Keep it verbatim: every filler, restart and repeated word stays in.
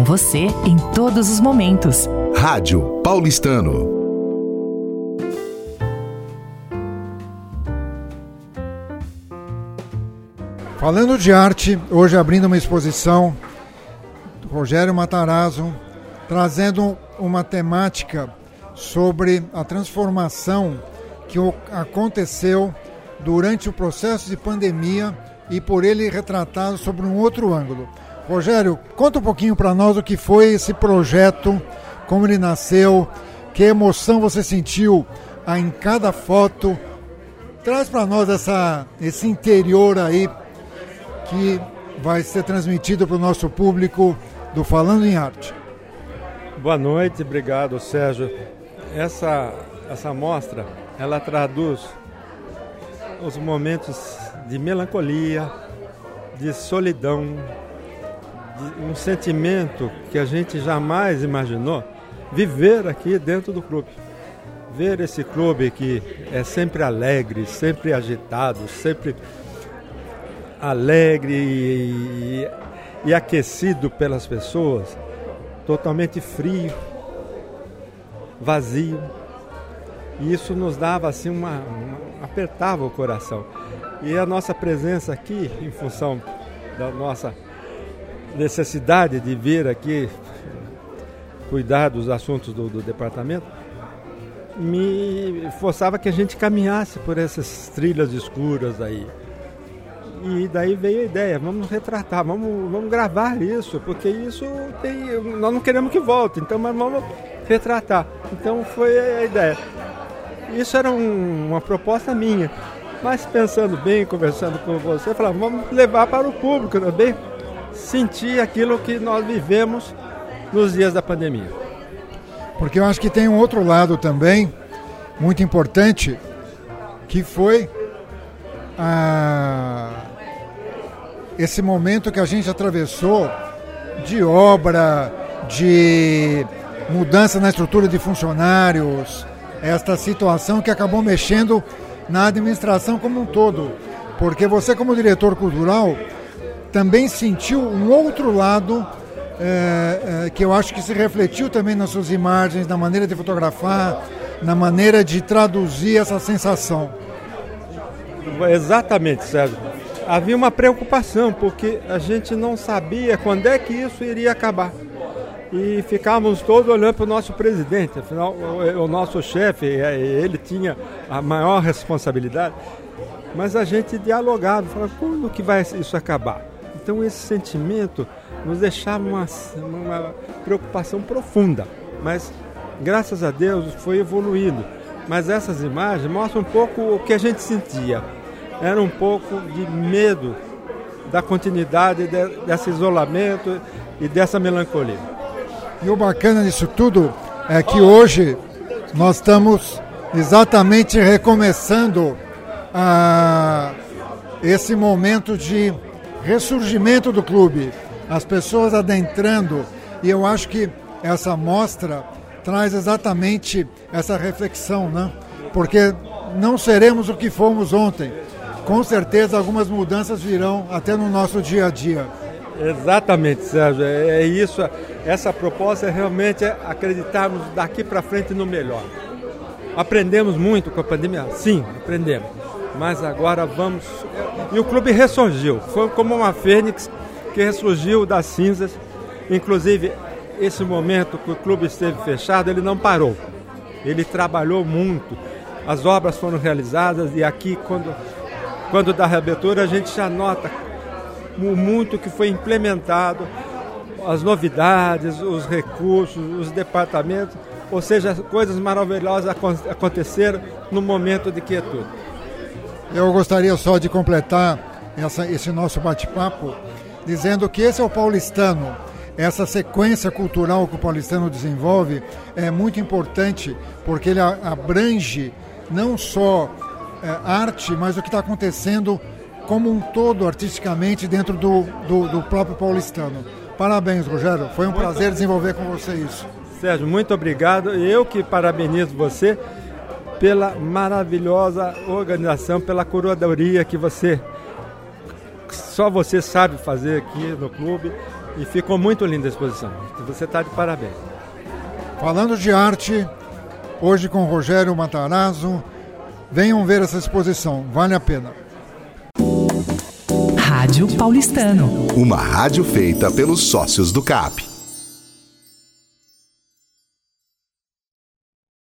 Com você em todos os momentos. Rádio Paulistano. Falando de arte, hoje abrindo uma exposição, Rogério Matarazzo, trazendo uma temática sobre a transformação que aconteceu durante o processo de pandemia e por ele retratado sobre um outro ângulo. Rogério, conta um pouquinho para nós o que foi esse projeto, como ele nasceu, que emoção você sentiu em cada foto. Traz para nós essa, esse interior aí que vai ser transmitido para o nosso público do Falando em Arte. Boa noite, obrigado, Sérgio. Essa, essa mostra, ela traduz os momentos de melancolia, de solidão, de um sentimento que a gente jamais imaginou viver aqui dentro do clube. Ver esse clube que é sempre alegre, sempre agitado, sempre alegre e, e aquecido pelas pessoas, totalmente frio, vazio. E isso nos dava assim uma, uma apertava o coração. E a nossa presença aqui, em função da nossa necessidade de vir aqui cuidar dos assuntos do, do departamento, me forçava que a gente caminhasse por essas trilhas escuras aí. E daí veio a ideia, vamos retratar, vamos, vamos gravar isso, porque isso tem, nós não queremos que volte, então mas vamos retratar. Então foi a ideia. Isso era um, uma proposta minha, mas pensando bem, conversando com você, eu falava, vamos levar para o público também, sentir aquilo que nós vivemos nos dias da pandemia. Porque eu acho que tem um outro lado também, muito importante, que foi a... esse momento que a gente atravessou de obra, de mudança na estrutura de funcionários, esta situação que acabou mexendo na administração como um todo. Porque você, como diretor cultural, também sentiu um outro lado é, é, que eu acho que se refletiu também nas suas imagens, na maneira de fotografar, na maneira de traduzir essa sensação. Exatamente, Sérgio. Havia uma preocupação, porque a gente não sabia quando é que isso iria acabar. E ficávamos todos olhando para o nosso presidente, afinal, o, o nosso chefe, ele tinha a maior responsabilidade, mas a gente dialogava, falava, quando que vai isso acabar? Então esse sentimento nos deixava uma, uma preocupação profunda, mas graças a Deus foi evoluindo. Mas essas imagens mostram um pouco o que a gente sentia. Era um pouco de medo da continuidade de, desse isolamento e dessa melancolia. E o bacana disso tudo é que hoje nós estamos exatamente recomeçando a, esse momento de ressurgimento do clube. As pessoas adentrando, e eu acho que essa mostra traz exatamente essa reflexão, né? Porque não seremos o que fomos ontem. Com certeza algumas mudanças virão até no nosso dia a dia. Exatamente, Sérgio, é isso. Essa proposta é realmente acreditarmos daqui para frente no melhor. Aprendemos muito com a pandemia? Sim, aprendemos. Mas agora vamos... E o clube ressurgiu. Foi como uma fênix que ressurgiu das cinzas. Inclusive, esse momento que o clube esteve fechado, ele não parou. Ele trabalhou muito. As obras foram realizadas e aqui, quando, quando dá a reabertura, a gente já nota o muito que foi implementado, as novidades, os recursos, os departamentos, ou seja, coisas maravilhosas aconteceram no momento de quietude. Eu gostaria só de completar essa, esse nosso bate-papo dizendo que esse é o paulistano. Essa sequência cultural que o paulistano desenvolve é muito importante porque ele abrange não só é, arte, mas o que está acontecendo como um todo artisticamente dentro do, do, do próprio paulistano. Parabéns, Rogério. Foi um muito prazer obrigado. Desenvolver com você isso. Sérgio, muito obrigado. Eu que parabenizo você pela maravilhosa organização, pela curadoria que você, só você sabe fazer aqui no clube. E ficou muito linda a exposição. Você está de parabéns. Falando de arte, hoje com Rogério Matarazzo, venham ver essa exposição, vale a pena. Rádio Paulistano. Uma rádio feita pelos sócios do C A P.